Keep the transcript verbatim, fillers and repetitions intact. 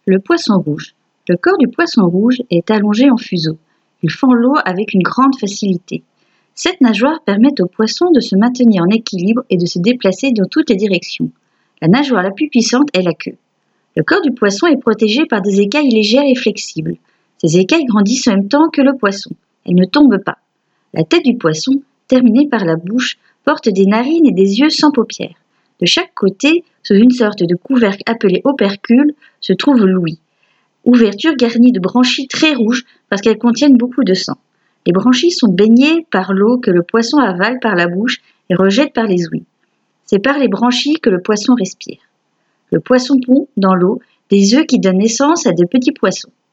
Le poisson rouge. Le corps du poisson rouge est allongé en fuseau. Il fend l'eau avec une grande facilité. Cette nageoire permet au poisson de se maintenir en équilibre et de se déplacer dans toutes les directions. La nageoire la plus puissante est la queue. Le corps du poisson est protégé par des écailles légères et flexibles. Ces écailles grandissent en même temps que le poisson. Elles ne tombent pas. La tête du poisson, terminée par la bouche, porte des narines et des yeux sans paupières. De chaque côté, sous une sorte de couvercle appelé opercule, se trouve l'ouïe. Ouverture garnie de branchies très rouges parce qu'elles contiennent beaucoup de sang. Les branchies sont baignées par l'eau que le poisson avale par la bouche et rejette par les ouïes. C'est par les branchies que le poisson respire. Le poisson pond dans l'eau des œufs qui donnent naissance à de petits poissons.